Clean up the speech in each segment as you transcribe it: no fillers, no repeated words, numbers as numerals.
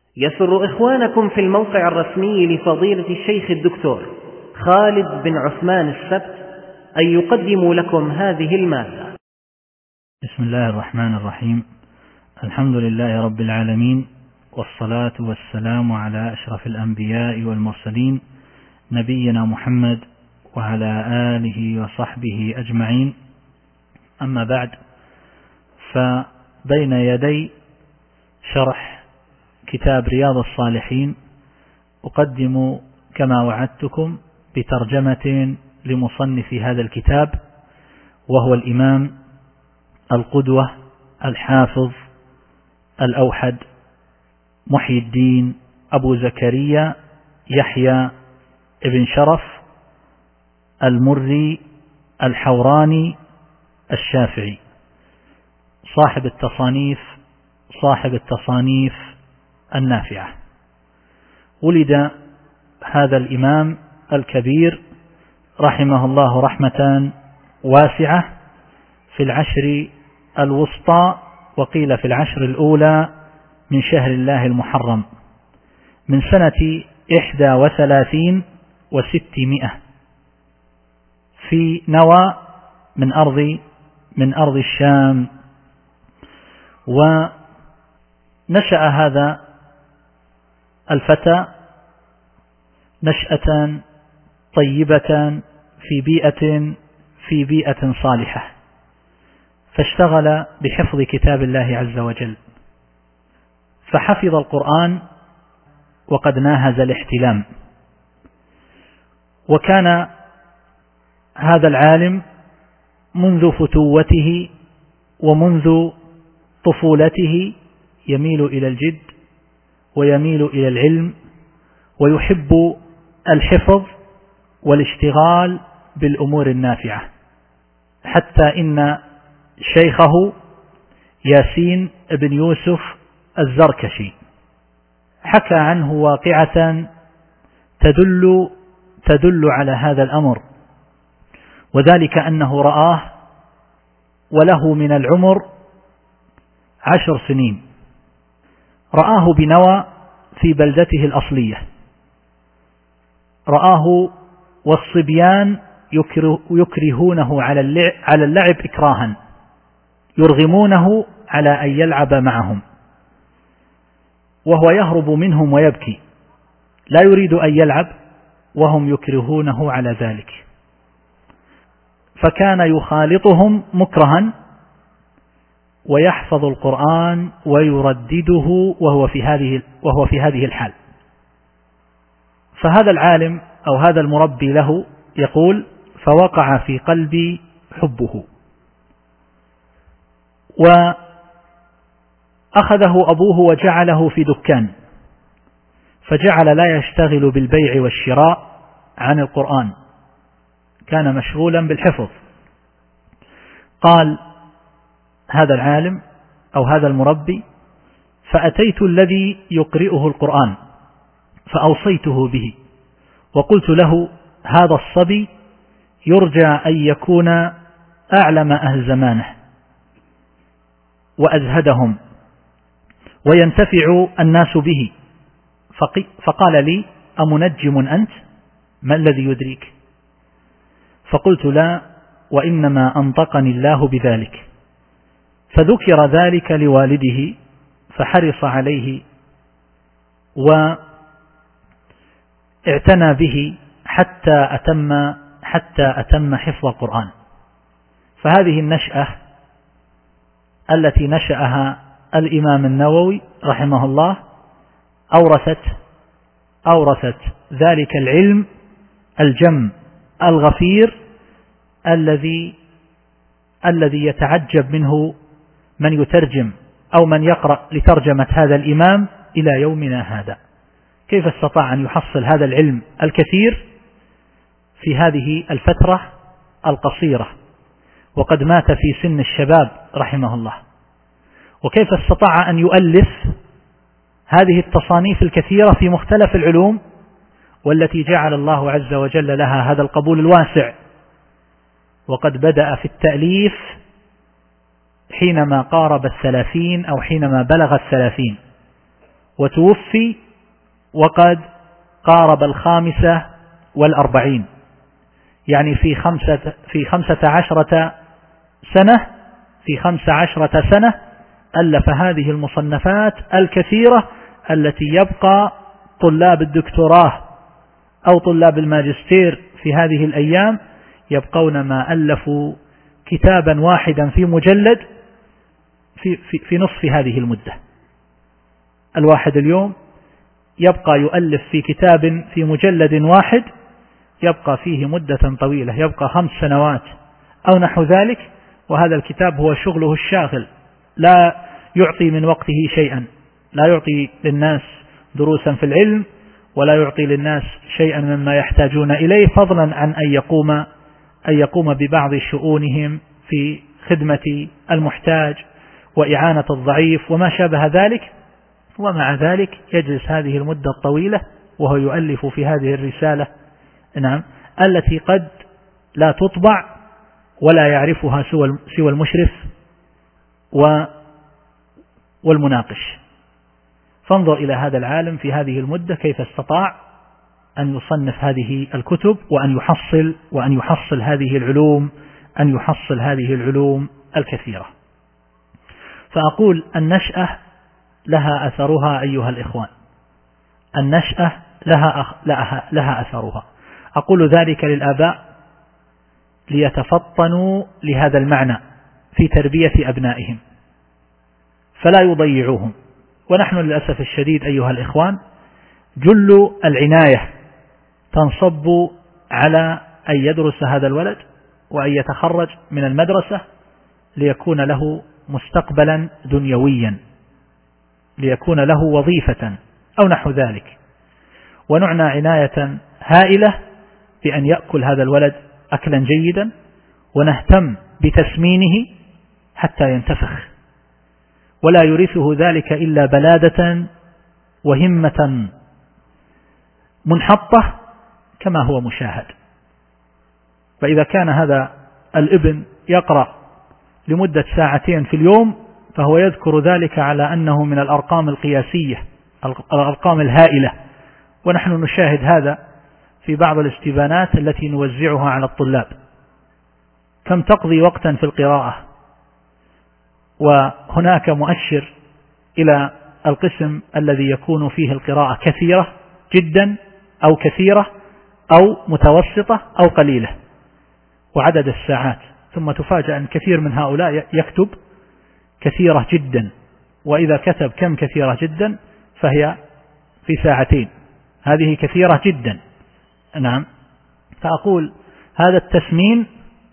يسر إخوانكم في الموقع الرسمي لفضيلة الشيخ الدكتور خالد بن عثمان السبت أن يقدموا لكم هذه المادة. بسم الله الرحمن الرحيم. الحمد لله رب العالمين، والصلاة والسلام على أشرف الأنبياء والمرسلين نبينا محمد وعلى آله وصحبه أجمعين. أما بعد، فبين يدي شرح كتاب رياض الصالحين أقدم كما وعدتكم بترجمة لمصنف هذا الكتاب، وهو الإمام القدوة الحافظ الأوحد محي الدين أبو زكريا يحيى ابن شرف المري الحوراني الشافعي، صاحب التصانيف النافعة. ولد هذا الإمام الكبير رحمه الله رحمة واسعة في العشر الوسطى، وقيل في العشر الأولى من شهر الله المحرم، من سنة 31 و600 في نوى من أرض الشام. ونشأ هذا الفتى نشأة طيبة في بيئة صالحة، فاشتغل بحفظ كتاب الله عز وجل، فحفظ القرآن وقد ناهز الاحتلام. وكان هذا العالم منذ فتوته ومنذ طفولته يميل إلى الجد ويميل إلى العلم، ويحب الحفظ والاشتغال بالأمور النافعة، حتى إن شيخه ياسين بن يوسف الزركشي حكى عنه واقعة تدل على هذا الأمر، وذلك أنه رآه وله من العمر 10 سنين، رآه بنوى في بلدته الأصلية، رآه والصبيان يكرهونه على اللعب إكراها، يرغمونه على أن يلعب معهم، وهو يهرب منهم ويبكي، لا يريد أن يلعب وهم يكرهونه على ذلك، فكان يخالطهم مكرها ويحفظ القرآن ويردده وهو في هذه الحال. فهذا العالم أو هذا المربي له يقول: فوقع في قلبي حبه، وأخذه أبوه وجعله في دكان، فجعل لا يشتغل بالبيع والشراء عن القرآن، كان مشغولا بالحفظ. قال هذا العالم أو هذا المربي: فأتيت الذي يقرئه القرآن فأوصيته به، وقلت له: هذا الصبي يرجى أن يكون أعلم أهل زمانه وأزهدهم وينتفع الناس به. فقال لي: أمنجم أنت؟ ما الذي يدريك؟ فقلت: لا، وإنما أنطقني الله بذلك. فذكر ذلك لوالده فحرص عليه واعتنى به حتى أتم حفظ القرآن. فهذه النشأة التي نشأها الإمام النووي رحمه الله أورثت ذلك العلم الجم الغفير الذي يتعجب منه من يترجم أو من يقرأ لترجمة هذا الإمام إلى يومنا هذا، كيف استطاع أن يحصل هذا العلم الكثير في هذه الفترة القصيرة، وقد مات في سن الشباب رحمه الله، وكيف استطاع أن يؤلف هذه التصانيف الكثيرة في مختلف العلوم، والتي جعل الله عز وجل لها هذا القبول الواسع. وقد بدأ في التأليف حينما قارب 30 أو حينما بلغ 30، وتوفي وقد قارب 45، يعني في 15 سنة ألف هذه المصنفات الكثيرة التي يبقى طلاب الدكتوراه أو طلاب الماجستير في هذه الأيام يبقون ما ألفوا كتابا واحدا في مجلد في نصف هذه المدة. الواحد اليوم يبقى يؤلف في كتاب في مجلد واحد يبقى فيه مدة طويلة، يبقى 5 سنوات أو نحو ذلك، وهذا الكتاب هو شغله الشاغل، لا يعطي من وقته شيئا، لا يعطي للناس دروسا في العلم ولا يعطي للناس شيئا مما يحتاجون إليه، فضلا عن أن يقوم ببعض شؤونهم في خدمة المحتاج وإعانة الضعيف وما شابه ذلك. ومع ذلك يجلس هذه المدة الطويلة وهو يؤلف في هذه الرسالة، نعم، التي قد لا تطبع ولا يعرفها سوى المشرف والمناقش. فانظر إلى هذا العالم في هذه المدة كيف استطاع أن يصنف هذه الكتب وأن يحصل هذه العلوم الكثيرة. فأقول النشأة لها أثرها أيها الإخوان، النشأة لها أثرها. أقول ذلك للآباء ليتفطنوا لهذا المعنى في تربية أبنائهم فلا يضيعوهم. ونحن للأسف الشديد أيها الإخوان جل العناية تنصب على أن يدرس هذا الولد وأن يتخرج من المدرسة ليكون له مستقبلا دنيويا، ليكون له وظيفة أو نحو ذلك، ونعنى عناية هائلة بأن يأكل هذا الولد أكلا جيدا ونهتم بتسمينه حتى ينتفخ، ولا يورثه ذلك إلا بلادة وهمة منحطة كما هو مشاهد. فإذا كان هذا الابن يقرأ لمدة 2 ساعة في اليوم فهو يذكر ذلك على أنه من الأرقام القياسية، الأرقام الهائلة، ونحن نشاهد هذا في بعض الاستبانات التي نوزعها على الطلاب. كم تقضي وقتا في القراءة، وهناك مؤشر إلى القسم الذي يكون فيه القراءة كثيرة جدا أو كثيرة أو متوسطة أو قليلة، وعدد الساعات، ثم تفاجأ أن كثير من هؤلاء يكتب كثيرة جدا، وإذا كتب كم كثيرة جدا فهي في 2 ساعتين، هذه كثيرة جدا. نعم. فأقول هذا التسمين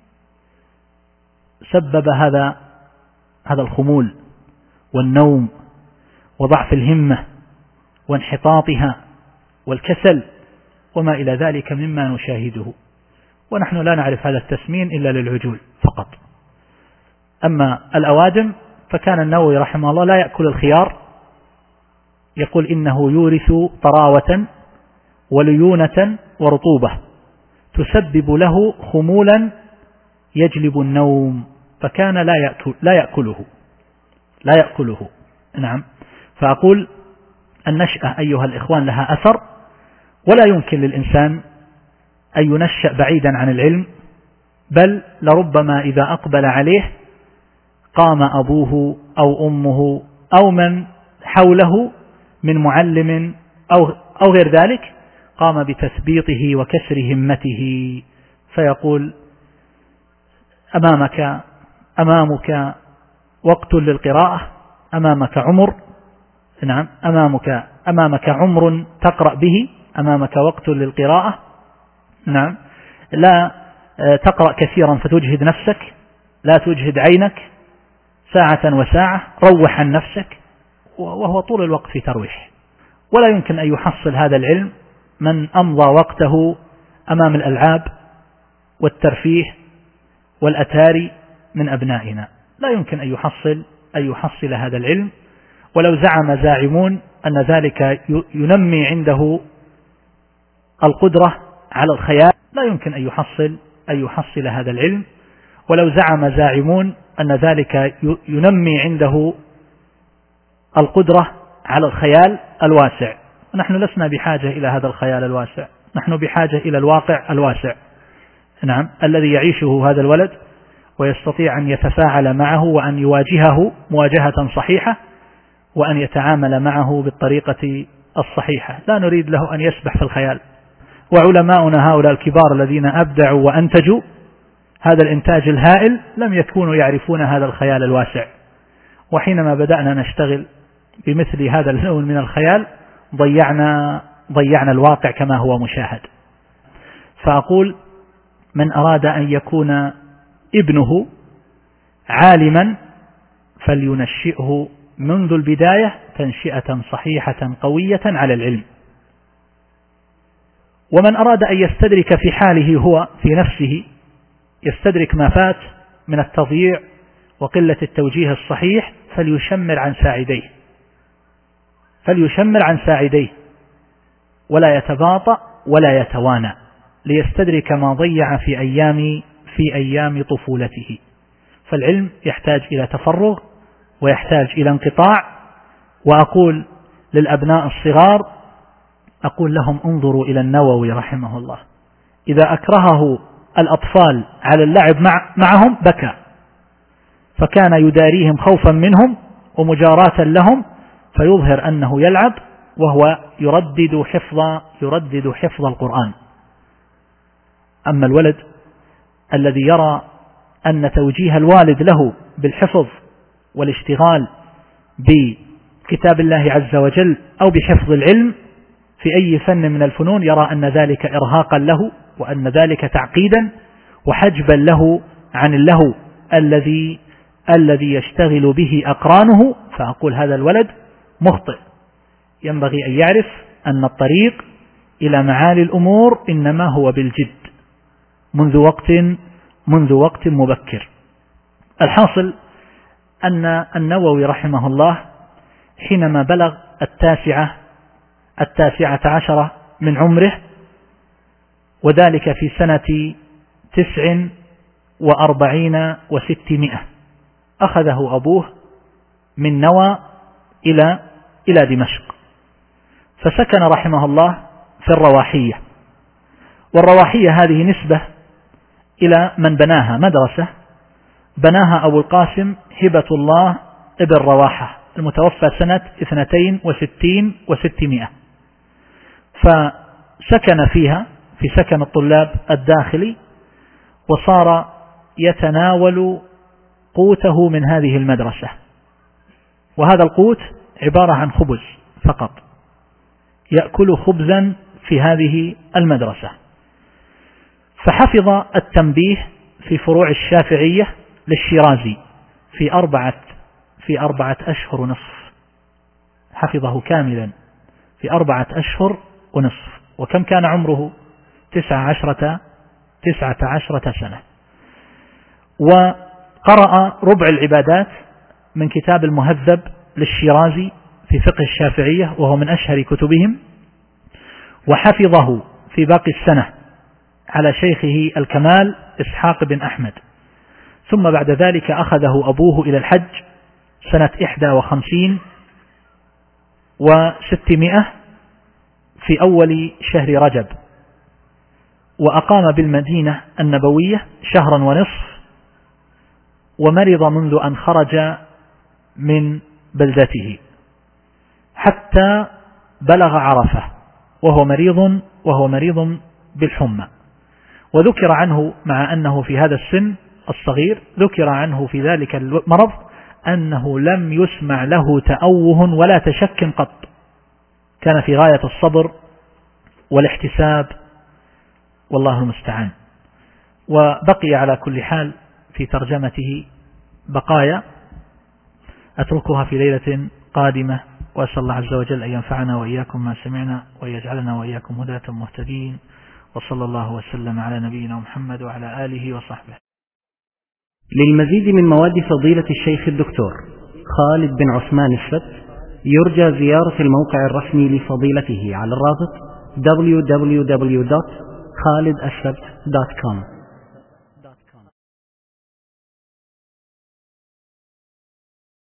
سبب هذا الخمول والنوم وضعف الهمة وانحطاطها والكسل وما إلى ذلك مما نشاهده، ونحن لا نعرف هذا التسمين إلا للعجول فقط. أما الأوادم فكان النووي رحمه الله لا يأكل الخيار، يقول إنه يورث طراوة وليونة ورطوبة تسبب له خمولا يجلب النوم، فكان لا يأكله. نعم. فأقول النشأة أيها الإخوان لها أثر، ولا يمكن للإنسان أن ينشأ بعيدا عن العلم، بل لربما إذا أقبل عليه قام أبوه أو أمه أو من حوله من معلم أو غير ذلك قام بتثبيطه وكسر همته، فيقول أمامك وقت للقراءة، أمامك عمر، نعم، أمامك عمر تقرأ به، أمامك وقت للقراءة، نعم، لا تقرأ كثيرا فتجهد نفسك، لا تجهد عينك 1 وساعة، روح عن نفسك، وهو طول الوقت في ترويح. ولا يمكن أن يحصل هذا العلم من أمضى وقته أمام الألعاب والترفيه والأتاري من أبنائنا، لا يمكن أن يحصل هذا العلم. ولو زعم زاعمون أن ذلك ينمي عنده القدرة على الخيال، لا يمكن أن يحصل هذا العلم. ولو زعم زاعمون أن ذلك ينمي عنده القدرة على الخيال الواسع. نحن لسنا بحاجة إلى هذا الخيال الواسع، نحن بحاجة إلى الواقع الواسع، نعم، الذي يعيشه هذا الولد ويستطيع أن يتفاعل معه وأن يواجهه مواجهة صحيحة وأن يتعامل معه بالطريقة الصحيحة. لا نريد له أن يسبح في الخيال. وعلماؤنا هؤلاء الكبار الذين أبدعوا وأنتجوا هذا الإنتاج الهائل لم يكونوا يعرفون هذا الخيال الواسع، وحينما بدأنا نشتغل بمثل هذا اللون من الخيال ضيعنا الواقع كما هو مشاهد. فأقول من أراد أن يكون ابنه عالما فلينشئه منذ البداية تنشئة صحيحة قوية على العلم. ومن أراد أن يستدرك في حاله هو في نفسه، يستدرك ما فات من التضييع وقلة التوجيه الصحيح، فليشمر عن ساعديه ولا يتباطأ ولا يتوانى ليستدرك ما ضيع في أيام طفولته. فالعلم يحتاج إلى تفرغ ويحتاج إلى انقطاع. وأقول للأبناء الصغار، أقول لهم انظروا إلى النووي رحمه الله، إذا أكرهه الأطفال على اللعب معهم بكى، فكان يداريهم خوفا منهم ومجاراة لهم، فيظهر أنه يلعب وهو يردد حفظ القرآن. أما الولد الذي يرى أن توجيه الوالد له بالحفظ والاشتغال بكتاب الله عز وجل أو بحفظ العلم في أي فن من الفنون، يرى أن ذلك إرهاقا له وأن ذلك تعقيدا وحجبا له عن اللهو الذي يشتغل به أقرانه. فأقول هذا الولد مخطئ، ينبغي أن يعرف أن الطريق إلى معالي الأمور إنما هو بالجد منذ وقت مبكر. الحاصل أن النووي رحمه الله حينما بلغ 19 من عمره، وذلك في سنة 49 و600، أخذه أبوه من نوى إلى دمشق، فسكن رحمه الله في الرواحية. والرواحية هذه نسبة إلى من بناها، مدرسة بناها أبو القاسم هبة الله ابن رواحة المتوفى سنة 62 و600، فسكن فيها في سكن الطلاب الداخلي، وصار يتناول قوته من هذه المدرسة، وهذا القوت عبارة عن خبز فقط، يأكل خبزا في هذه المدرسة. فحفظ التنبيه في فروع الشافعية للشيرازي في 4 أشهر ونصف، حفظه كاملا في 4 أشهر ونصف. وكم كان عمره؟ 19 سنة. وقرأ ربع العبادات من كتاب المهذب للشيرازي في فقه الشافعية، وهو من أشهر كتبهم، وحفظه في باقي السنة على شيخه الكمال إسحاق بن أحمد. ثم بعد ذلك أخذه أبوه إلى الحج سنة 51 و600 في أول شهر رجب، وأقام بالمدينة النبوية 1.5 شهرا، ومرض منذ أن خرج من بلدته حتى بلغ عرفة وهو مريض بالحمى. وذكر عنه، مع أنه في هذا السن الصغير، ذكر عنه في ذلك المرض أنه لم يسمع له تأوه ولا تشك قط، كان في غاية الصبر والاحتساب، والله المستعان. وبقي على كل حال في ترجمته بقايا أتركها في ليلة قادمة، وأسأل الله عز وجل أن ينفعنا وإياكم ما سمعنا، وأن يجعلنا وإياكم هداة مهتدين، وصلى الله وسلم على نبينا محمد وعلى آله وصحبه. للمزيد من مواد فضيلة الشيخ الدكتور خالد بن عثمان السبت يرجى زيارة الموقع الرسمي لفضيلته على الرابط www.khalidassabt.com.